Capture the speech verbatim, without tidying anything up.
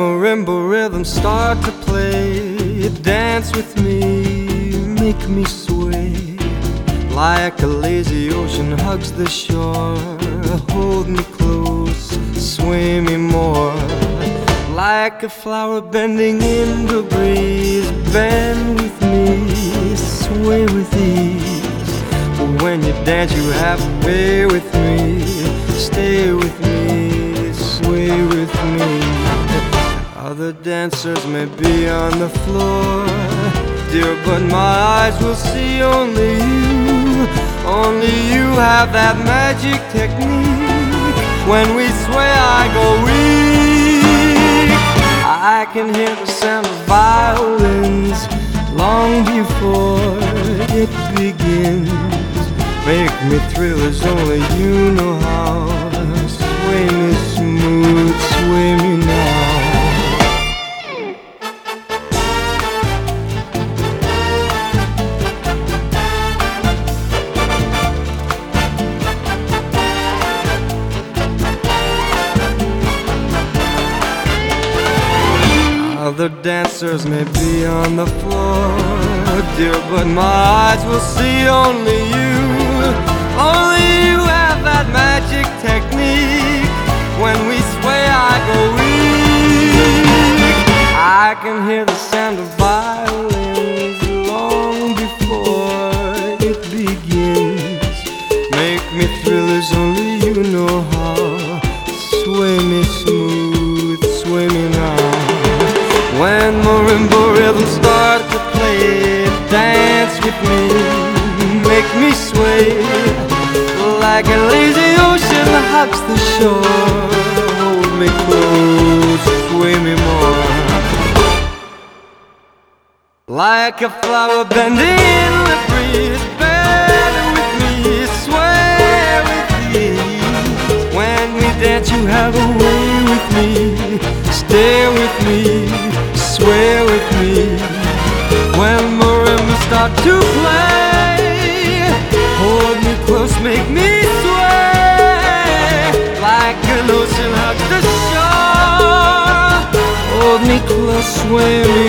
marimba rhythms start to play, dance with me, make me sway. Like a lazy ocean hugs the shore, hold me close, sway me more. Like a flower bending in the breeze, bend with me, sway with ease. When you dance you have a way with me, stay with me, sway with me. Other dancers may be on the floor, dear, but my eyes will see only you. Only you have that magic technique. When we sway I go weak. I can hear the sound of violins long before it begins. Make me thrill as only you know how. Sway me smooth, sway me now. Other dancers may be on the floor, dear, but my eyes will see only you. Only you have that magic technique. When we sway I go weak. I can hear the sound of violins long before it begins. Make me thrill as only you know how. Sway me smooth, sway me now. When marimba rhythms start to play, dance with me, make me sway. Like a lazy ocean hugs the shore, hold me close, sway me more. Like a flower bending in the breeze, bend with me, sway with ease. When we dance you have a way with me, stay with me, sway with me. When marimbas start to play, hold me close, make me sway. Like an ocean hugs the shore, hold me close, sway me